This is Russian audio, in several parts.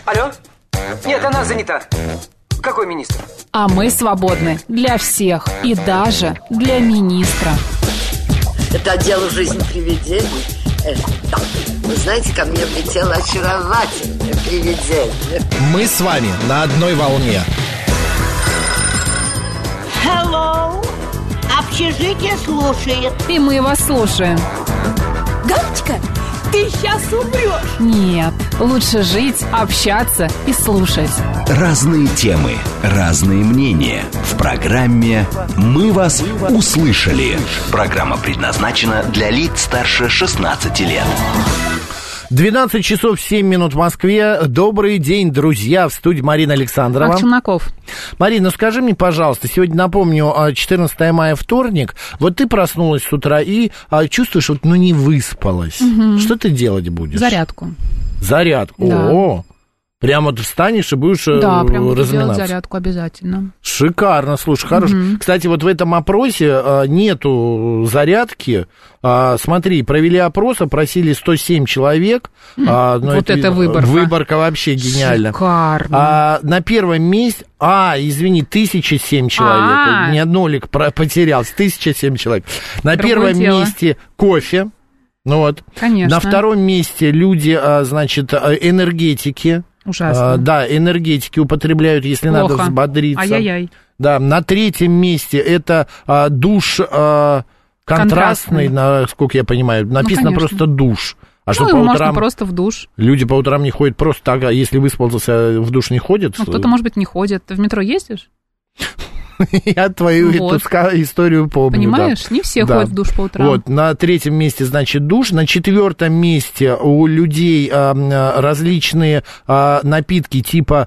Алло? Нет, она занята. Какой министр? А мы свободны для всех и даже для министра. Это отдел «Жизнь привидений». Вы знаете, ко мне влетело очаровательное привидение. Мы с вами на одной волне. Hello! Общежитие слушает. И мы вас слушаем. Галочка, ты сейчас умрешь. Нет, лучше жить, общаться и слушать. Разные темы, разные мнения. В программе «Мы вас услышали». Программа предназначена для лиц старше 16 лет. 12 часов 7 минут в Москве. Добрый день, друзья. В студии Марина Александрова. Челноков. Марина, скажи мне, пожалуйста, сегодня, напомню, 14 мая, вторник. Вот ты проснулась с утра и чувствуешь, вот, не выспалась. Угу. Что ты делать будешь? Зарядку. Зарядку? Да. О, прямо ты встанешь и будешь прямо разминаться? делать зарядку обязательно. Шикарно, слушай, хорошо. Угу. Кстати, вот в этом опросе нету зарядки. Смотри, провели опрос, опросили 107 человек. Вот это выборка. Выборка вообще гениальна. Шикарно. На первом месте... 1007 человек. У меня нолик потерялся. 1007 человек. На первом месте кофе. Вот. Конечно. На втором месте люди, энергетики. Ужасно. Да, энергетики употребляют, если плохо. Надо взбодриться. Ай-яй-яй. Да, на третьем месте это душ контрастный, насколько я понимаю. Написано просто душ. А что по утрам... можно просто в душ. Люди по утрам не ходят просто так, а если выспался, в душ не ходят? Кто-то, может быть, не ходит. Ты в метро ездишь? Я твою историю помню. Понимаешь, не все ходят в душ по утрам. Вот, на третьем месте, душ. На четвертом месте у людей различные напитки, типа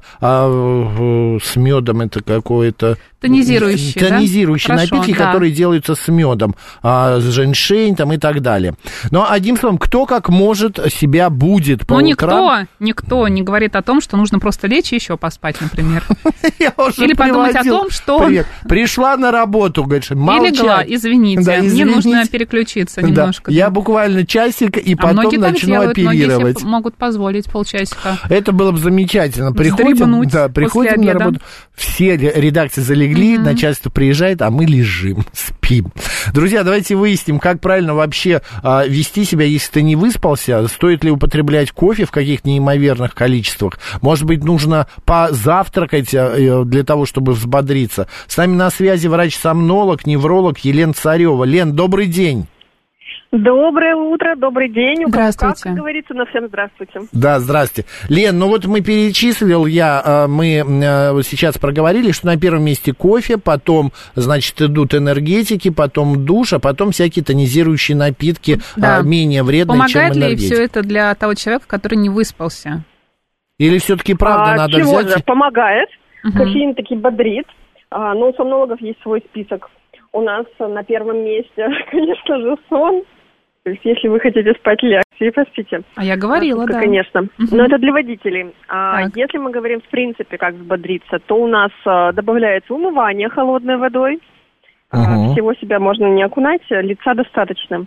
с медом, это какое-то... Тонизирующие напитки, которые делаются с медом, женьшень там и так далее. Но, одним словом, кто как может себя будет по утрам. Никто не говорит о том, что нужно просто лечь и еще поспать, например. Или подумать о том, что... Пришла на работу, говоришь, молчать. И легла, извините, мне нужно переключиться немножко. Я буквально часик, и потом начну оперировать. Многие себе могут позволить полчасика. Это было бы замечательно. Приходим на работу, все редакции залегли, начальство приезжает, а мы лежим, спим. Друзья, давайте выясним, как правильно вообще вести себя, если ты не выспался. Стоит ли употреблять кофе в каких-то неимоверных количествах? Может быть, нужно позавтракать для того, чтобы взбодриться? С нами на связи врач-сомнолог, невролог Елена Царева. Лен, добрый день. Доброе утро, добрый день. Здравствуйте. Как говорится, на всем здравствуйте. Да, здрасте. Лен, мы перечислил, мы сейчас проговорили, что на первом месте кофе, потом, идут энергетики, потом душ, а потом всякие тонизирующие напитки, менее вредные, чем энергетики. Помогает ли все это для того человека, который не выспался? Или все-таки правда надо чего взять... же? Помогает. Кофеин таки бодрит. Но у сомнологов есть свой список. У нас на первом месте, конечно же, сон. То есть, если вы хотите спать, лягте и поспите. А я говорила, да. Конечно. Но это для водителей. Если мы говорим, в принципе, как взбодриться, то у нас добавляется умывание холодной водой. Всего себя можно не окунать, лица достаточно.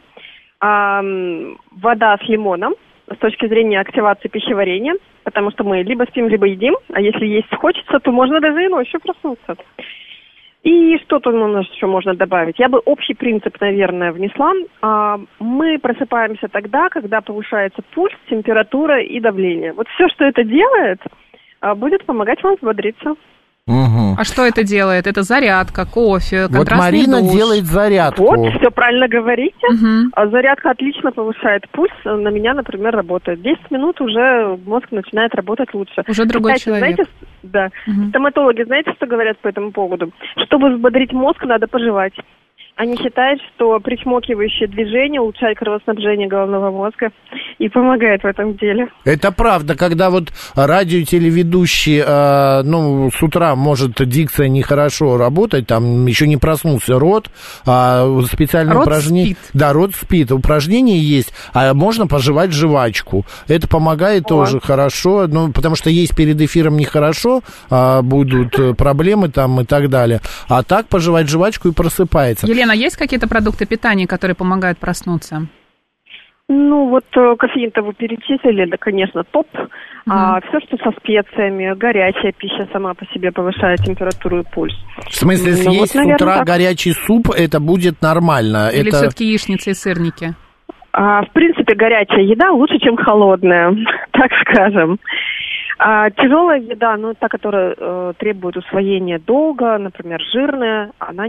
Вода с лимоном с точки зрения активации пищеварения, потому что мы либо спим, либо едим, а если есть хочется, то можно даже и ночью проснуться. И что-то у нас еще можно добавить. Я бы общий принцип, наверное, внесла. Мы просыпаемся тогда, когда повышается пульс, температура и давление. Вот все, что это делает, будет помогать вам взбодриться. А что это делает? Это зарядка, кофе, контрастный душ. Вот Марина делает зарядку. Вот, все правильно говорите. Зарядка отлично повышает пульс. На меня, например, работает. 10 минут уже мозг начинает работать лучше. Уже другой человек. Знаете, стоматологи, знаете, что говорят по этому поводу? Чтобы взбодрить мозг, надо пожевать. Они считают, что причмокивающее движение улучшает кровоснабжение головного мозга и помогает в этом деле. Это правда, когда вот радиотелеведущий, с утра может дикция нехорошо работать, там еще не проснулся рот, специальное упражнение. Спит. Да, рот спит, упражнение есть, а можно пожевать жвачку. Это помогает тоже хорошо, потому что есть перед эфиром нехорошо, будут проблемы там и так далее. А так пожевать жвачку и просыпается. Елена, есть какие-то продукты питания, которые помогают проснуться? Кофеин-то вы перечислили, да, конечно, топ. Все, что со специями, горячая пища сама по себе повышает температуру и пульс. В смысле, съесть с утра горячий суп, это будет нормально? Или все-таки яичницы и сырники? В принципе, горячая еда лучше, чем холодная, так скажем. Тяжелая еда, та, которая требует усвоения долго, например, жирная, она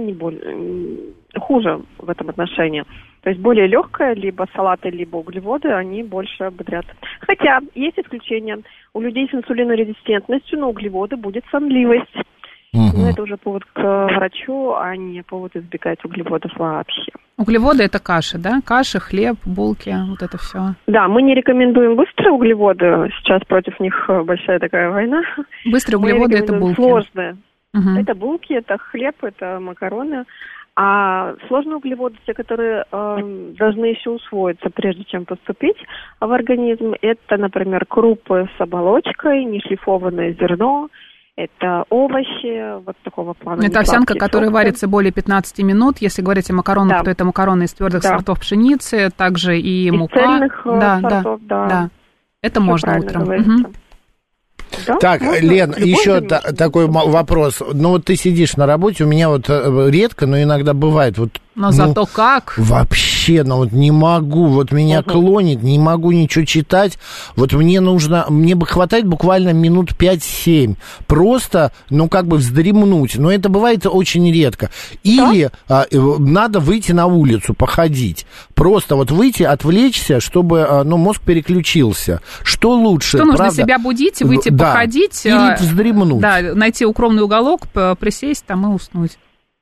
хуже в этом отношении. То есть более легкая, либо салаты, либо углеводы, они больше ободрят. Хотя есть исключения. У людей с инсулинорезистентностью на углеводы будет сонливость. Но это уже повод к врачу, а не повод избегать углеводов вообще. Углеводы – это каши, да? Каши, хлеб, булки, вот это все. Да, мы не рекомендуем быстрые углеводы. Сейчас против них большая такая война. Быстрые углеводы – это булки. Сложные. Это булки, это хлеб, это макароны. А сложные углеводы, те, которые должны еще усвоиться, прежде чем поступить в организм, это, например, крупы с оболочкой, нешлифованное зерно, это овощи, вот такого плана. Это овсянка, которая варится более 15 минут. Если говорить о макаронах, то это макароны из твердых сортов пшеницы, также и мука. Цельных сортов, да. Это можно утром. Да? Так, Лен, еще такой вопрос. Ты сидишь на работе, у меня редко, но иногда бывает. Но зато как? Вообще, не могу, меня клонит, не могу ничего читать. Мне бы хватает буквально минут 5-7. Просто, вздремнуть. Но это бывает очень редко. Или надо выйти на улицу, походить. Просто выйти, отвлечься, чтобы мозг переключился. Что лучше? Что нужно себя будить, выйти походить? Или вздремнуть. Да, найти укромный уголок, присесть там и уснуть.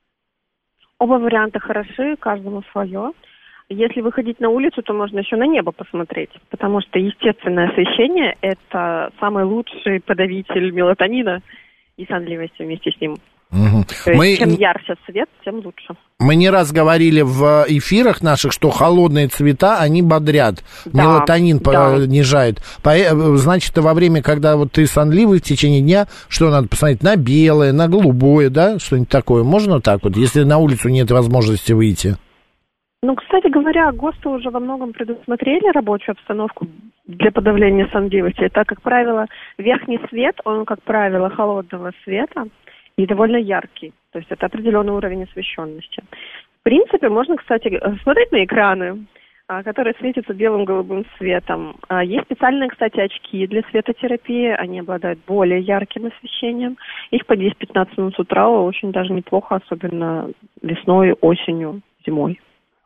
Оба варианта хороши, каждому свое. Если выходить на улицу, то можно еще на небо посмотреть, потому что естественное освещение – это самый лучший подавитель мелатонина и сонливости вместе с ним. То есть, чем ярче свет, тем лучше. Мы не раз говорили в эфирах наших, что холодные цвета, они бодрят, мелатонин понижает. Значит, во время, когда ты сонливый в течение дня, что надо посмотреть? На белое, на голубое, да? Что-нибудь такое. Можно так если на улицу нет возможности выйти? Кстати говоря, ГОСТы уже во многом предусмотрели рабочую обстановку для подавления сонливости. Это, как правило, верхний свет, он, как правило, холодного света и довольно яркий. То есть это определенный уровень освещенности. В принципе, можно, кстати, смотреть на экраны, которые светятся белым-голубым светом. Есть специальные, кстати, очки для светотерапии. Они обладают более ярким освещением. Их по 10-15 минут с утра очень даже неплохо, особенно весной, осенью, зимой.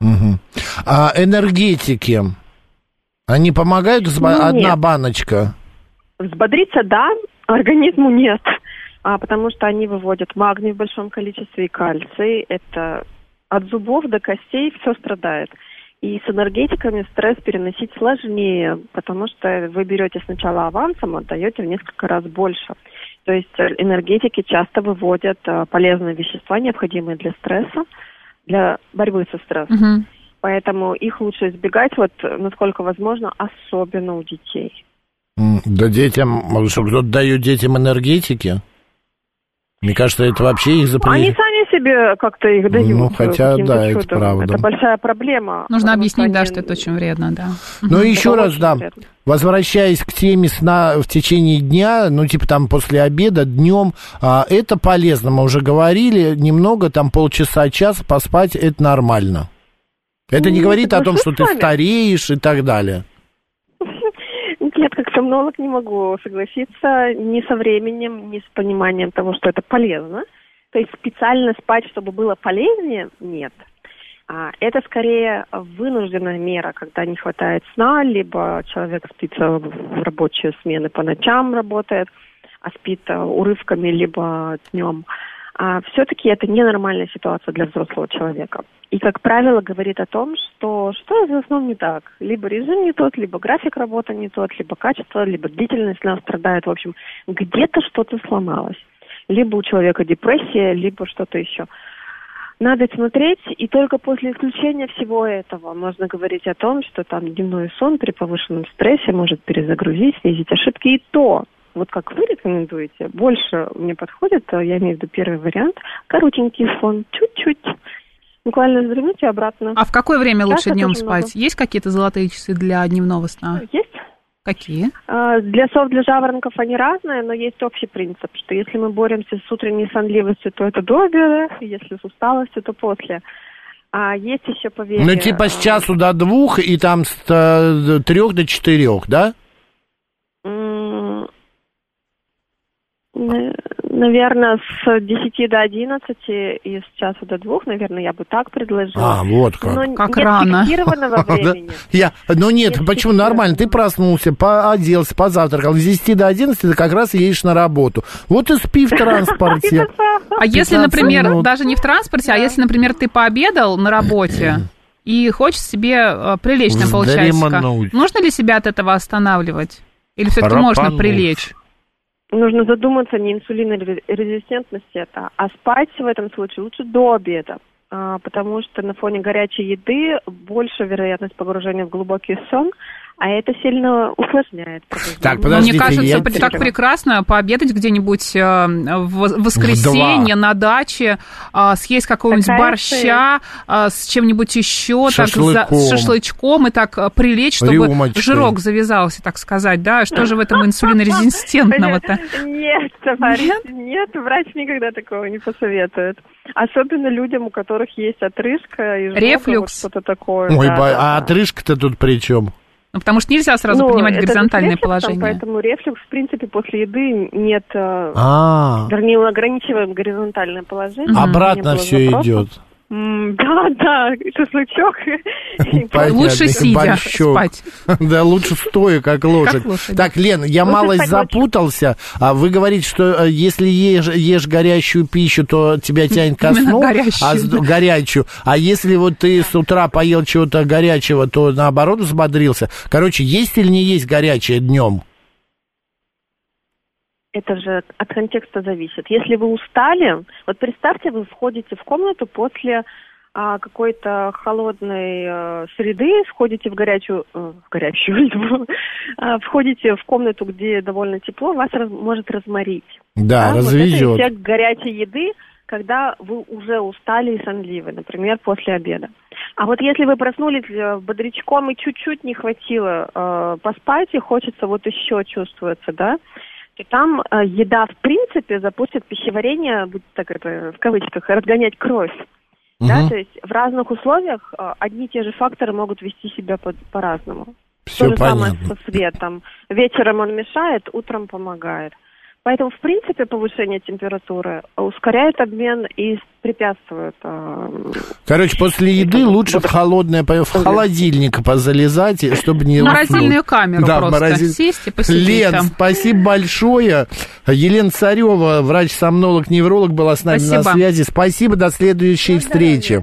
А энергетики, они помогают? Одна баночка? Взбодриться, да, организму нет. Потому что они выводят магний в большом количестве и кальций. Это от зубов до костей все страдает. И с энергетиками стресс переносить сложнее, потому что вы берете сначала авансом, отдаете в несколько раз больше. То есть энергетики часто выводят полезные вещества, необходимые для стресса, для борьбы со стрессом. Поэтому их лучше избегать, насколько возможно, особенно у детей. Да детям, что кто-то дает детям энергетики? Мне кажется, это вообще их запрещено. Они сами себе как-то их дают. Хотя, да, это правда. Это большая проблема. Нужно объяснить, что это очень вредно, да. Еще раз, возвращаясь к теме сна в течение дня, после обеда, днем, это полезно, мы уже говорили, немного, полчаса-час поспать, это нормально. Это не говорит о том, что ты стареешь и так далее. Нет, как сомнолог не могу согласиться ни со временем, ни с пониманием того, что это полезно. То есть специально спать, чтобы было полезнее, нет. Это скорее вынужденная мера, когда не хватает сна, либо человек спит в рабочие смены по ночам работает, а спит урывками, либо днем. Все-таки это ненормальная ситуация для взрослого человека. И, как правило, говорит о том, что за сном не так. Либо режим не тот, либо график работы не тот, либо качество, либо длительность сна страдает. В общем, где-то что-то сломалось. Либо у человека депрессия, либо что-то еще. Надо смотреть, и только после исключения всего этого можно говорить о том, что дневной сон при повышенном стрессе может перезагрузить, снизить ошибки. И то, как вы рекомендуете, больше мне подходит, я имею в виду первый вариант, коротенький сон, чуть-чуть. Буквально вздремнуть и обратно. А в какое время лучше днем спать? Есть какие-то золотые часы для дневного сна? Есть. Какие? Для сов, для жаворонков они разные, но есть общий принцип, что если мы боремся с утренней сонливостью, то это до обеда, если с усталостью, то после. А есть еще поверье... Ну, типа с часу до 2 и там с 3 до 4, да? Наверное, с 10 до 11 и с часу до 2, наверное, я бы так предложила. Вот как. Но как нет рано. фиксированного времени. Нет, почему нормально? Ты проснулся, оделся, позавтракал. С 10 до 11 ты как раз едешь на работу. Вот и спи в транспорте. А если, например, даже не в транспорте, а если, например, ты пообедал на работе и хочешь себе прилечь на полчасика, нужно ли себя от этого останавливать? Или все-таки можно прилечь? Нужно задуматься не инсулинорезистентности это, а спать в этом случае лучше до обеда, потому что на фоне горячей еды больше вероятность погружения в глубокий сон, а это сильно усложняет пробуждение. Так, подождите, мне кажется, так прекрасно пообедать где-нибудь в воскресенье на даче, съесть какого-нибудь борща с чем-нибудь еще, так, с шашлычком и так прилечь, чтобы жирок завязался, так сказать, да? Что же в этом инсулинорезистентного-то? Нет, товарищ, нет, врач никогда такого не посоветует. Особенно людям, у которых есть отрыжка, рефлюкс, что-то такое. Ой, а отрыжка-то тут при чем? Ну, потому что нельзя сразу принимать горизонтальное положение. Поэтому рефлюкс, в принципе, после еды нет... Вернее, мы ограничиваем горизонтальное положение. Обратно все идет. Да, шашлычок. Лучше сидя спать. Да, лучше стоя, как лошадь. Так, Лен, я малость запутался. Вы говорите, что если ешь горячую пищу, то тебя тянет ко сну. Горячую. А если вот ты с утра поел чего-то горячего, то наоборот взбодрился. Короче, есть или не есть горячее днем? Это же от контекста зависит. Если вы устали, вот представьте, вы входите в комнату после какой-то холодной среды, входите в горячую входите в комнату, где довольно тепло, вас может разморить. Да, развезет. Вот это эффект горячей еды, когда вы уже устали и сонливы, например, после обеда. А вот если вы проснулись бодрячком и чуть-чуть не хватило поспать, и хочется вот еще чувствуется, да, и там еда, в принципе, запустит пищеварение, будет так это в кавычках, разгонять кровь. Да, то есть в разных условиях одни и те же факторы могут вести себя по-разному. Все то же понятно. самое со светом. Вечером он мешает, утром помогает. Поэтому, в принципе, повышение температуры ускоряет обмен и препятствует... Короче, после еды лучше в холодильник залезать, чтобы не уснуть. Морозильную камеру просто сесть и посидеть. Лен, там. Спасибо большое. Елена Царева, врач-сомнолог-невролог, была с нами на связи. Спасибо, до следующей встречи.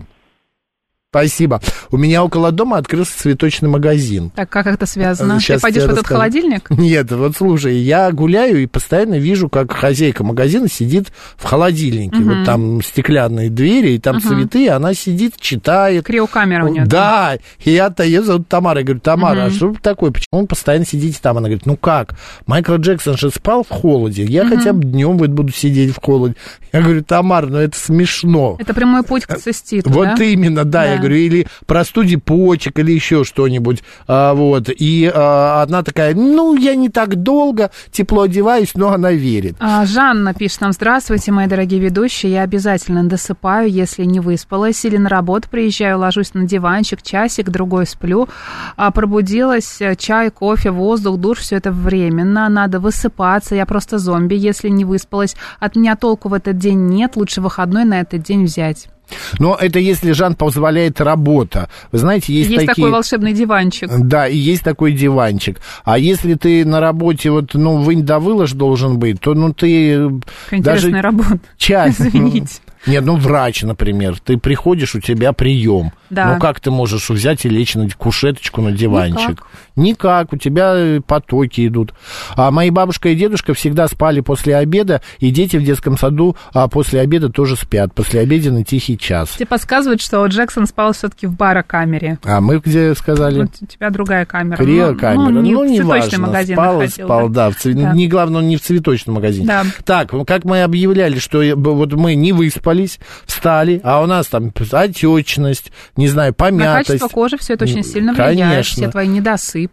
Спасибо. У меня около дома открылся цветочный магазин. Так, как это связано? Сейчас ты пойдешь в этот холодильник? Нет, вот слушай, я гуляю и постоянно вижу, как хозяйка магазина сидит в холодильнике. Вот там стеклянные двери, и там цветы, и она сидит, читает. Криокамера у нее. Да, и ее зовут Тамара. Я говорю, Тамара, а что такое? Почему вы постоянно сидите там? Она говорит, ну как? Майкл Джексон же спал в холоде. Я хотя бы днем буду сидеть в холоде. Я говорю, Тамара, ну это смешно. Это прямой путь к циститу, вот да? Именно, да. Я говорю, или простуде почек, или еще что-нибудь. Вот. И одна такая, ну, я не так долго, тепло одеваюсь, но она верит. Жанна пишет нам, здравствуйте, мои дорогие ведущие, я обязательно досыпаю, если не выспалась, или на работу приезжаю, ложусь на диванчик, часик, другой сплю, пробудилась, чай, кофе, воздух, душ, все это временно, надо высыпаться, я просто зомби, если не выспалась, от меня толку в этот день нет, лучше выходной на этот день взять. Но это если, Жан, позволяет работа. Вы знаете, есть такие... такой волшебный диванчик. Да, и есть такой диванчик. А если ты на работе, вот, ну, вынь да выложь должен быть, то, ну, ты... Интересная даже работа. Извините. Нет, ну, врач, например, ты приходишь, у тебя прием. Да. Ну, как ты можешь взять и лечь на кушеточку, на диванчик? Никак, у тебя потоки идут. А мои бабушка и дедушка всегда спали после обеда, и дети в детском саду после обеда тоже спят, послеобеденный тихий час. Тебе подсказывают, что Джексон спал все-таки в барокамере. А мы где сказали? Вот у тебя другая камера. Криокамера. Ну, не важно. Магазин Спал, да. Да. Не главное, он не в цветочном магазине. Да. Так, как мы объявляли, что вот мы не выспались, встали, а у нас там отечность, не знаю, помятость. На качество кожи все это очень сильно влияет. Конечно. Все твои недосыпы.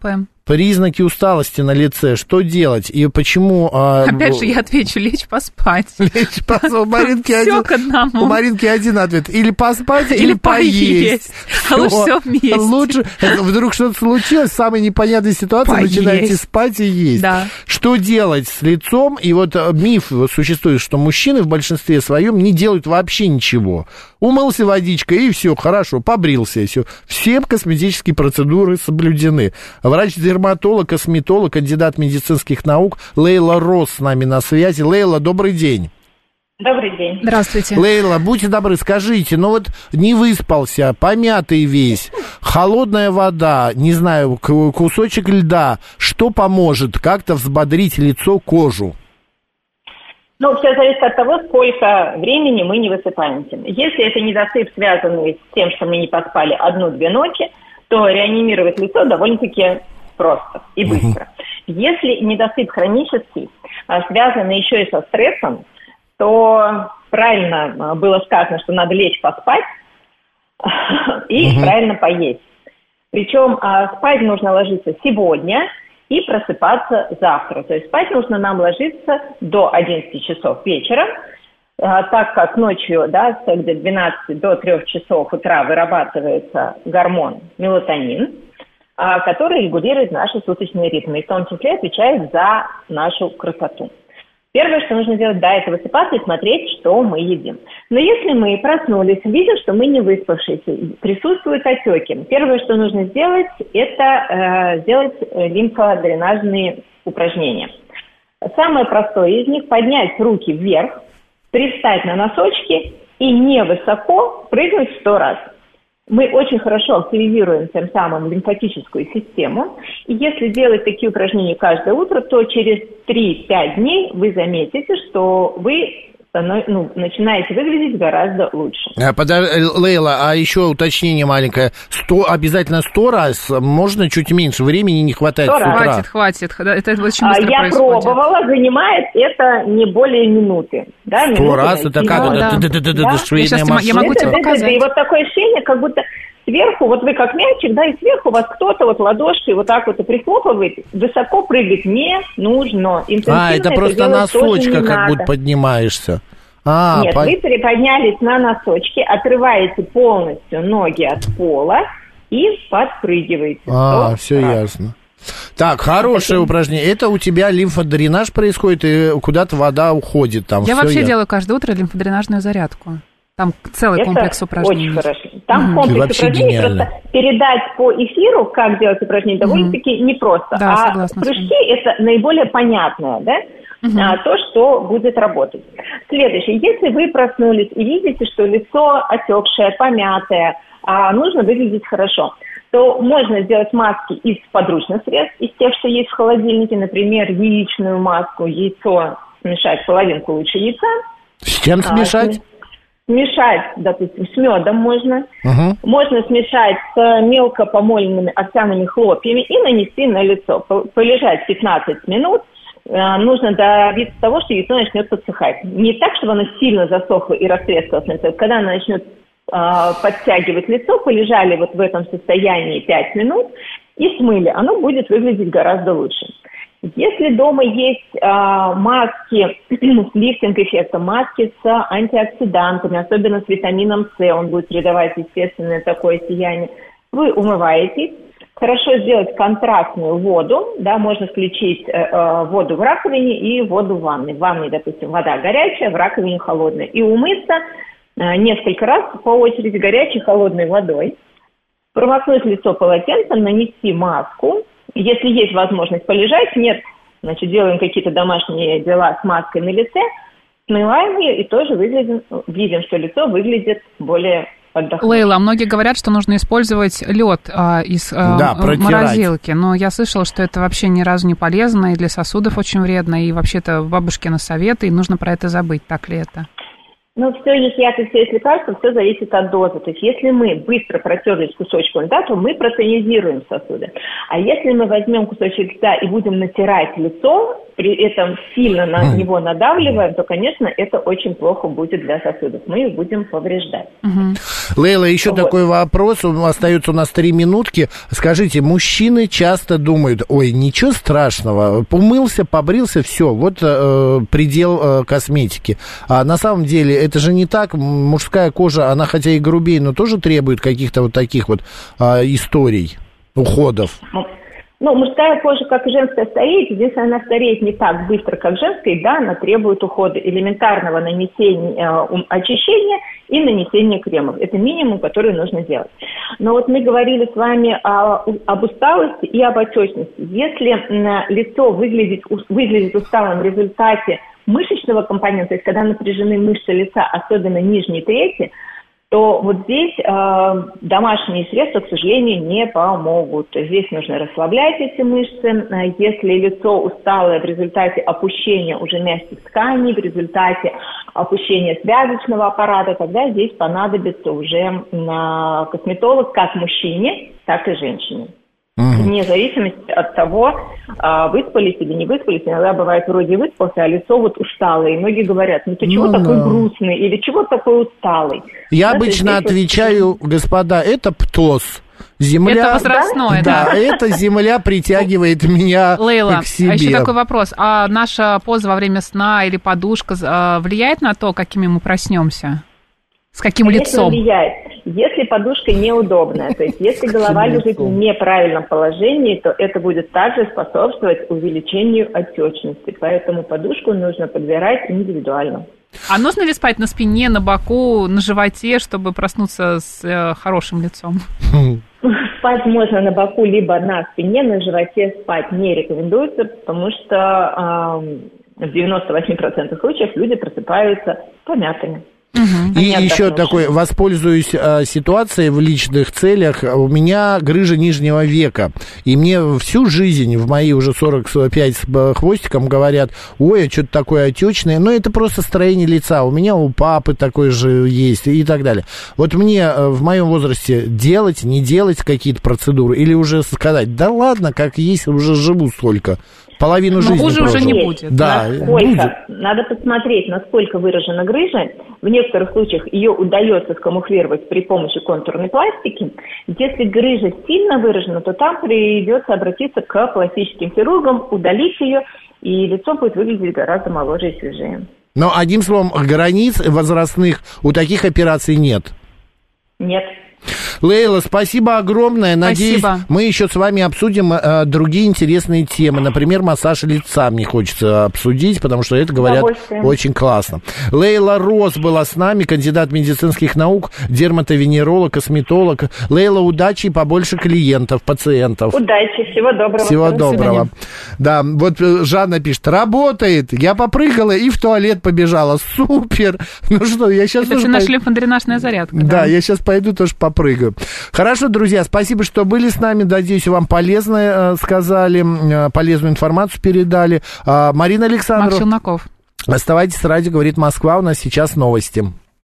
Признаки усталости на лице. Что делать? И почему... Опять же, я отвечу, лечь поспать. Лечь поспать. У Маринки один ответ. Или поспать, или поесть. А лучше все вместе. Лучше, вдруг что-то случилось, в самой непонятной ситуации начинаете спать и есть. Да. Что делать с лицом? И вот миф существует, что мужчины в большинстве своем не делают вообще ничего. Умылся водичкой, и все, хорошо, побрился, и все. Все косметические процедуры соблюдены. Врач-дерматолог, косметолог, кандидат медицинских наук Лейла Росс с нами на связи. Лейла, добрый день. Добрый день. Здравствуйте. Лейла, будьте добры, скажите, ну вот не выспался, помятый весь, холодная вода, не знаю, кусочек льда, что поможет как-то взбодрить лицо, кожу? Ну, все зависит от того, сколько времени мы не высыпаемся. Если это недосып, связанный с тем, что мы не поспали 1-2 ночи, то реанимировать лицо довольно-таки просто и быстро. Если недосып хронический, связанный еще и со стрессом, то правильно было сказано, что надо лечь поспать и правильно поесть. Причем спать нужно ложиться сегодня и просыпаться завтра. То есть спать нужно нам ложиться до 11 часов вечера, так как ночью, да, с 12 до 3 часов утра вырабатывается гормон мелатонин, который регулирует наши суточные ритмы, и в том числе отвечает за нашу красоту. Первое, что нужно делать, да, это высыпаться и смотреть, что мы едим. Но если мы проснулись, видим, что мы не выспавшиеся, присутствуют отеки, первое, что нужно сделать, это сделать лимфодренажные упражнения. Самое простое из них – поднять руки вверх, привстать на носочки и невысоко прыгнуть 100 раз. Мы очень хорошо активизируем тем самым лимфатическую систему. И если делать такие упражнения каждое утро, то через 3-5 дней вы заметите, что вы начинаете выглядеть гораздо лучше. Лейла, а еще уточнение маленькое. Обязательно 100 раз? Можно чуть меньше? Времени не хватает с утра. Хватит. Это очень быстро Я пробовала, занимает это не более минуты. 100 раз? Это как? Швейная машина? Я могу тебе показать. И вот такое ощущение, как будто сверху, вот вы как мячик, да, и сверху вас кто-то вот ладошкой вот так вот и прихлопывает, высоко прыгать не нужно. Это просто носочка как будто поднимаешься. Нет, вы приподнялись на носочки, отрываете полностью ноги от пола и подпрыгиваете. Все ясно. Так, хорошее упражнение. Это у тебя лимфодренаж происходит, и куда-то вода уходит там. Я вообще делаю каждое утро лимфодренажную зарядку. Там целый комплекс упражнений. Очень хорошо. Там комплекс упражнений, просто передать по эфиру, как делать упражнения, довольно-таки непросто. Да, прыжки – это наиболее понятное, да? То, что будет работать. Следующее. Если вы проснулись и видите, что лицо отекшее, помятое, нужно выглядеть хорошо, то можно сделать маски из подручных средств, из тех, что есть в холодильнике, например, яичную маску, яйцо, смешать половинку лучше яйца. С чем смешать? Смешать, допустим, с медом можно. Можно смешать с мелко помоленными овсяными хлопьями и нанести на лицо. Полежать 15 минут. Нужно добиться того, что яйцо начнет подсыхать. Не так, чтобы оно сильно засохло и растрескалось на лицо. Когда оно начнет подтягивать лицо, полежали вот в этом состоянии 5 минут и смыли, оно будет выглядеть гораздо лучше. Если дома есть маски с лифтинг-эффектом, маски с антиоксидантами, особенно с витамином С, он будет придавать естественное такое сияние, вы умываетесь. Хорошо сделать контрастную воду, да, можно включить воду в раковине и воду в ванной. В ванной, допустим, вода горячая, в раковине холодная. И умыться несколько раз по очереди горячей холодной водой, промокнуть лицо полотенцем, нанести маску. Если есть возможность полежать, нет, значит, делаем какие-то домашние дела с маской на лице, смываем ее и тоже видим, что лицо выглядит более отдохнуть. Лейла, многие говорят, что нужно использовать лед из морозилки, но я слышала, что это вообще ни разу не полезно, и для сосудов очень вредно, и вообще-то бабушкины советы, и нужно про это забыть. Так ли это? Ну, все есть яд и все есть лекарства, все зависит от дозы. То есть, если мы быстро протерлись кусочком льда, то мы протонизируем сосуды. А если мы возьмем кусочек льда и будем натирать лицо, при этом сильно на него надавливаем, то, конечно, это очень плохо будет для сосудов. Мы их будем повреждать. Лейла, еще такой вопрос, остается у нас 3 минутки. Скажите, мужчины часто думают, ой, ничего страшного, умылся, побрился, все, вот предел косметики. А на самом деле это же не так, мужская кожа, она хотя и грубее, но тоже требует каких-то вот таких вот историй, уходов. Ну, мужская кожа, как и женская, стареет. Здесь она стареет не так быстро, как женская, да, она требует ухода, элементарного нанесения, очищения и нанесения кремов. Это минимум, который нужно делать. Но вот мы говорили с вами об усталости и об отечности. Если лицо выглядит усталым в результате мышечного компонента, то есть когда напряжены мышцы лица, особенно нижней трети, то вот здесь домашние средства, к сожалению, не помогут. Здесь нужно расслаблять эти мышцы. Если лицо усталое в результате опущения уже мягких тканей, в результате опущения связочного аппарата, тогда здесь понадобится уже косметолог как мужчине, так и женщине. Вне зависимости от того, выспались или не выспались. Иногда бывает вроде выспался, а лицо вот усталое. И многие говорят, ну ты чего такой грустный или чего такой усталый? Я обычно отвечаю, господа, это птоз. Земля, это возрастное, да. Это земля притягивает меня Лейла, к себе. А еще такой вопрос. А наша поза во время сна или подушка влияет на то, какими мы проснемся? С каким лицом? Влияет. Если подушка неудобная, то есть если голова лежит в неправильном положении, то это будет также способствовать увеличению отечности. Поэтому подушку нужно подбирать индивидуально. А нужно ли спать на спине, на боку, на животе, чтобы проснуться с хорошим лицом? Спать можно на боку, либо на спине, на животе спать не рекомендуется, потому что в 98% случаев люди просыпаются помятыми. И еще такой, воспользуюсь ситуацией в личных целях. У меня грыжа нижнего века. И мне всю жизнь, в мои уже 45 с хвостиком, говорят, ой, а что-то такое отечное. Но это просто строение лица. У меня у папы такое же есть и так далее. Вот мне в моем возрасте делать, не делать какие-то процедуры? Или уже сказать, да ладно, как есть, уже живу столько. Половину жизни хуже уже не будет. Да, надо посмотреть, насколько выражена грыжа. В некоторых случаях ее удается скамуфлировать при помощи контурной пластики. Если грыжа сильно выражена, то там придется обратиться к пластическим хирургам, удалить ее, и лицо будет выглядеть гораздо моложе и свежее. Но, одним словом, границ возрастных у таких операций нет? Нет. Лейла, спасибо огромное. Надеюсь, мы еще с вами обсудим другие интересные темы. Например, массаж лица мне хочется обсудить, потому что это, говорят, очень классно. Лейла Роз была с нами, кандидат медицинских наук, дерматовенеролог, косметолог. Лейла, удачи и побольше клиентов, пациентов. Удачи, всего доброго. Всего доброго. Да, вот Жанна пишет, работает. Я попрыгала и в туалет побежала. Супер. Ну что, я сейчас... Это наша лимфодренажная зарядка. Да, я сейчас пойду тоже попрыгаю. Хорошо, друзья, спасибо, что были с нами. Надеюсь, вам полезное сказали, полезную информацию передали. Марина Александрова. Макс Челноков. Оставайтесь с радио, говорит Москва. У нас сейчас новости.